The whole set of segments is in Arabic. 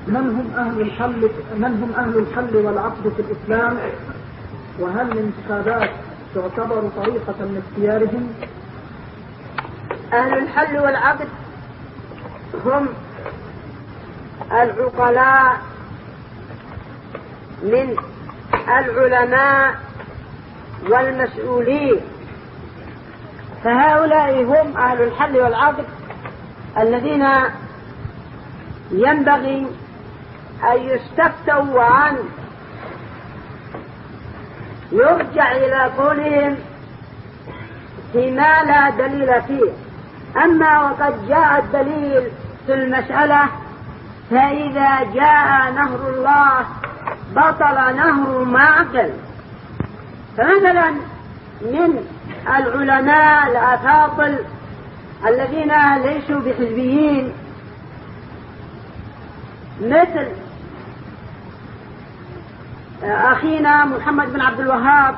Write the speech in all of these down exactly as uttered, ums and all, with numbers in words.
من هم أهل الحل من هم أهل الحل والعقد في الإسلام؟ وهل الانتخابات تعتبر طريقة لاختيارهم؟ أهل الحل والعقد هم العقلاء من العلماء والمسؤولين، فهؤلاء هم أهل الحل والعقد الذين ينبغي أن يستفتوا وأن يرجع إلى قولهم فيما لا دليل فيه. أما وقد جاء الدليل في المسألة فإذا جاء نهر الله بطل نهر ما عقل. فمثلا من العلماء الأفاضل الذين ليسوا بحزبيين مثل أخينا محمد بن عبد الوهاب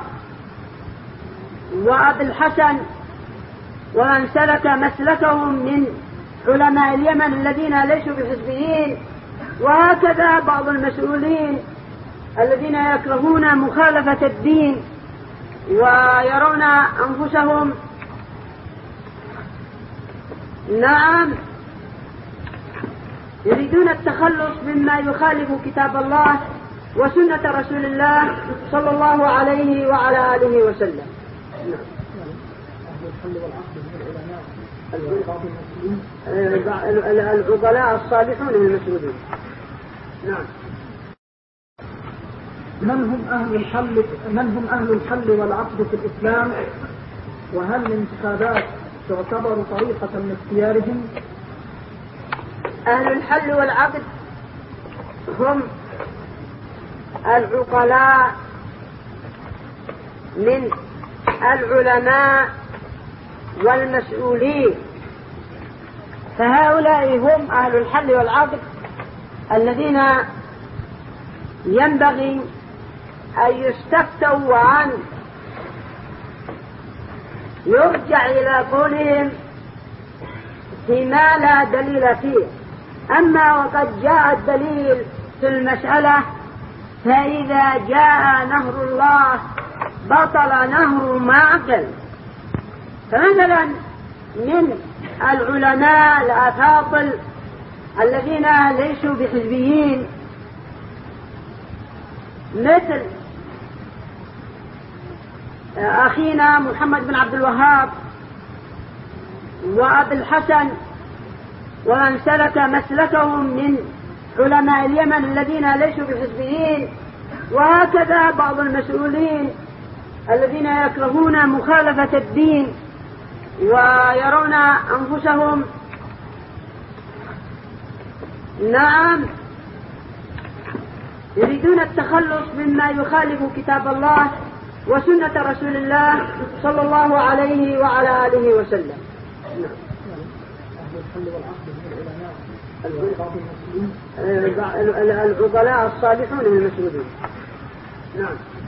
وأبي الحسن ومن سلك مسلكهم من علماء اليمن الذين ليسوا بحزبيين، وهكذا بعض المسؤولين الذين يكرهون مخالفة الدين ويرون أنفسهم نعم يريدون التخلص مما يخالف كتاب الله وسنة رسول الله صلى الله عليه وعلى آله وسلم. العقلاء الصالحون المسؤولين. نعم. من هم أهل الحل من هم أهل الحل والعقد في الإسلام؟ وهل الانتخابات تعتبر طريقة لاختيارهم؟ أهل الحل والعقد هم العقلاء من العلماء والمسؤولين، فهؤلاء هم أهل الحل والعقد الذين ينبغي أن يستفتوا وأن يرجع إلى قولهم فيما لا دليل فيه. أما وقد جاء الدليل في المسألة فإذا جاء نهر الله بطل نهر ما عقل. فمثلا من العلماء الأفاضل الذين ليسوا بحزبيين مثل أخينا محمد بن عبد الوهاب وأبي الحسن ومن سلك مسلكهم من علماء اليمن الذين ليسوا بحزبيين، وهكذا بعض المسؤولين الذين يكرهون مخالفة الدين ويرون أنفسهم نعم يريدون التخلص مما يخالف كتاب الله وسنة رسول الله صلى الله عليه وعلى آله وسلم. العقلاء الصالحون المسؤولين. نعم.